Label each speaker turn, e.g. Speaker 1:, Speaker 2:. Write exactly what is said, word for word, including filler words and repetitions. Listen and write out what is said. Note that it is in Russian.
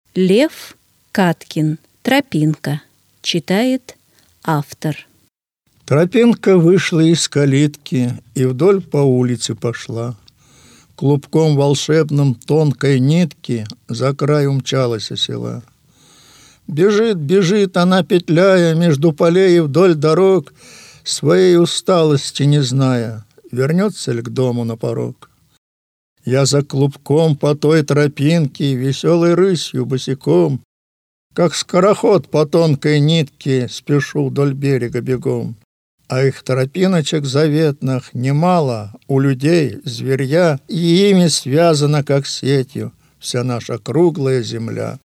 Speaker 1: Лев Каткин. Тропинка. Читает автор.
Speaker 2: Тропинка вышла из калитки и вдоль по улице пошла. Клубком волшебным тонкой нитки за край умчалась села. Бежит, бежит она, петляя между полей и вдоль дорог, своей усталости не зная, вернется ли к дому на порог. Я за клубком по той тропинке, веселой рысью босиком, как скороход по тонкой нитке, спешу вдоль берега бегом. А их тропиночек заветных немало у людей, зверья, и ими связана, как сетью, вся наша круглая земля.